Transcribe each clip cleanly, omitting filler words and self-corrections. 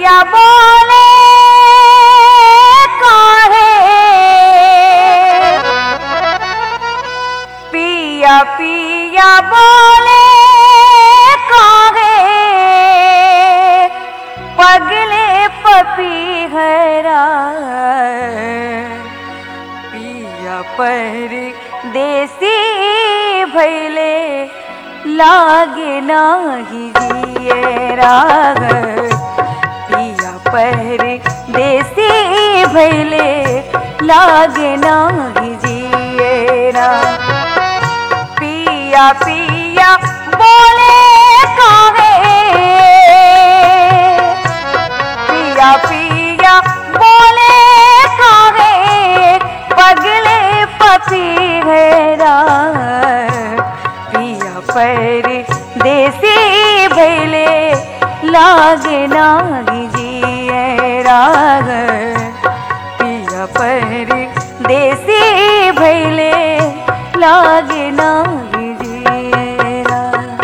पिया बोले काहे, पिया पिया बोले काहे, पगले पपीहरा पिया परदेसी भैले लागे नाही जिए राग, पिया परदेसी भैले लागे नाही जिए राग। पिया पिया बोले काहे, पिया पिया बोले काहे, पगले पपीहरा पिया परदेसी भैले लागे नाही जिए राग, पिया परदेसी भैले लागे नाही जिए राग।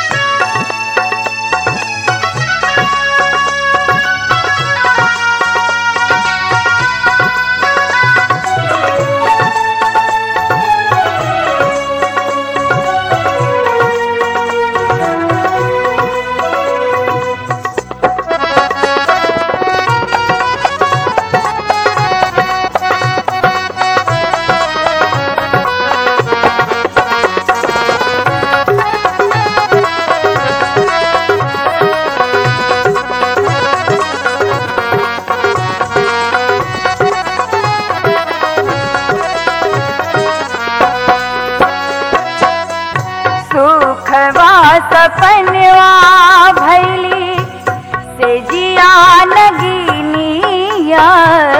सपनवा भैली से जिया नगीनिया,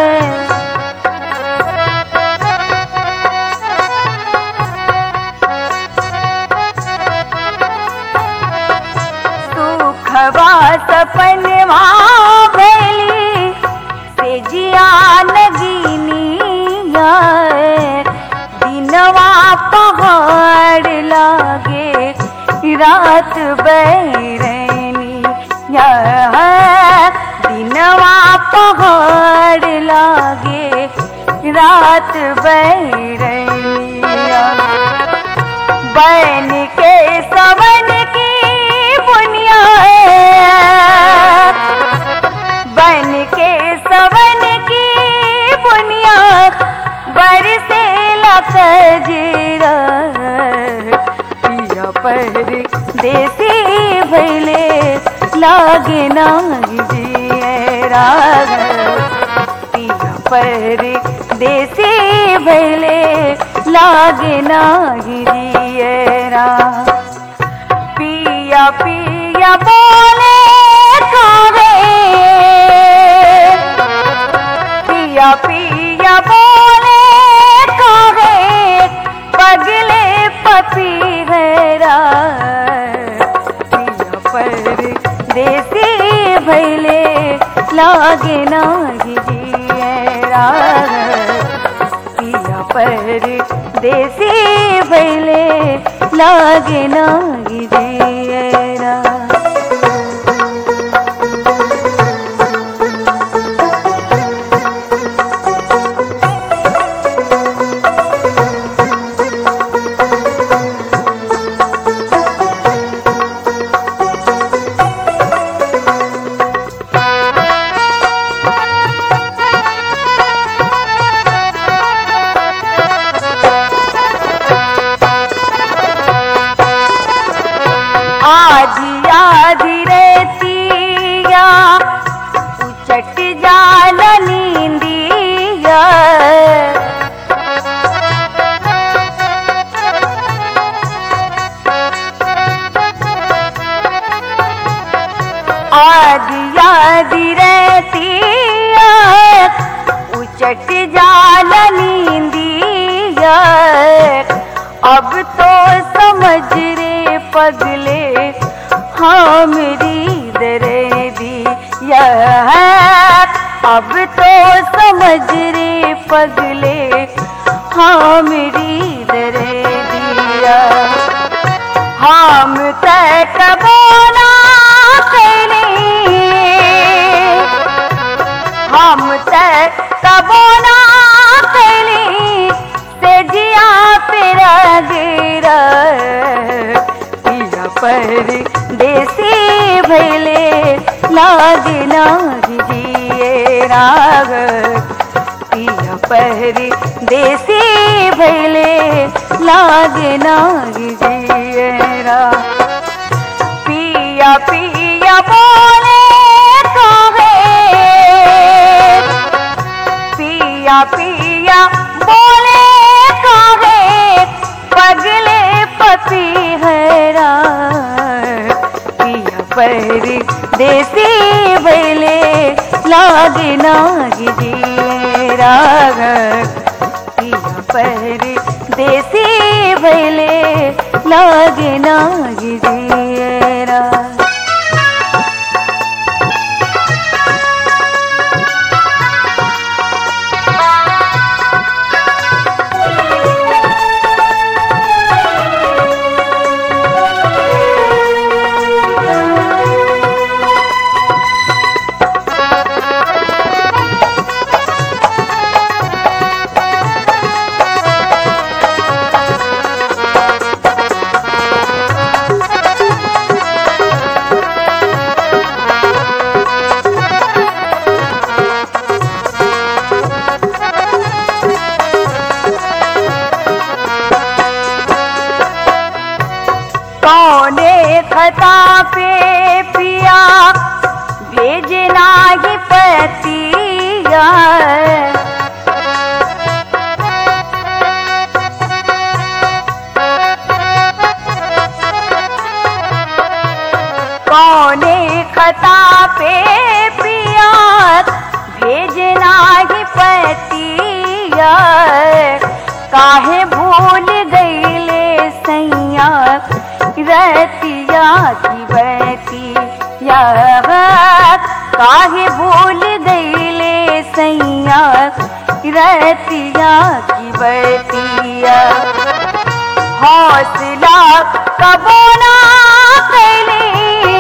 सुखवा सपनवा भैली से जिया नगीनिया, दिनवा पहाड़ लागे रात बैरनी, दिनवा पहाड़ लागे रात बैरनी, बन के सवन की बुनिया, बन के सवन की बुनिया, बरसे लखजीरा परदेसी भैले लागे नाही जिए राग, पिया परदेसी भैले लागे नाही जिए राग। पिया पिया बोले काहे, पिया पिया बोले काहे, पगले पपीहरा पिया परदेसी भैले लागे नाही जिए राग, पिया परदेसी भैले लागे नाही जिए राग। आधी आधी रेतिया उचट जाल नींदिया, आधी आधी रेतिया उचट जाल नींदिया, अब तो समझ रे पगले हाँ मेरी दर्दिया, अब तो समझ रे पगले हाँ मेरी दर्दिया, हम तक बोला कैले लागे नाही जिए राग पिया पहरी देसी भैले लागे नाही जिए राग पिया पिया बोले काहे पिया पिया बोले काहे पगले पति हैरा पिया पहरी देसी भैले लागे नाही जिए राग पिया पहरी देसी भैले लागे नाही जिए राग कौने खता पे पिया भेजना ही पतिया कौने खता पे पिया भेजना ही पतिया काहे भूल गईले सैया रतिया की बतिया काहे भूल गईले सैया रतिया की बतिया हौसला कबो ना कैली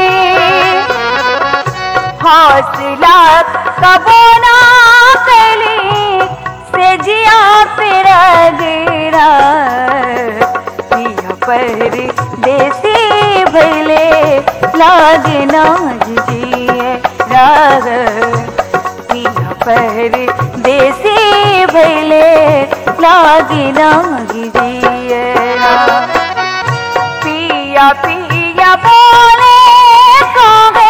हौसला कबो ना कैली से जिया फिर गिरा पिया पहरी देसी भैले लागे नाही जिए राग पिया पहरी देसी भैले लागे नाही जिए राग पिया पिया बोले काहे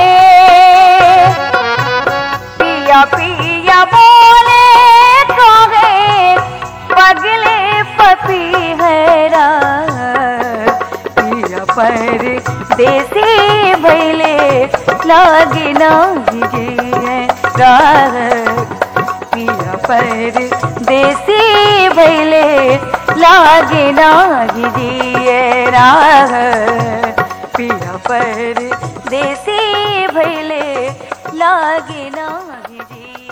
पिया पिया बोले काहे पगले पति हैरा पर देसी भैले लागे नाही जिए राग पिया पर देसी भैले लागे नाही जिए राग पिया पर देसी भैले लागे नाही जिए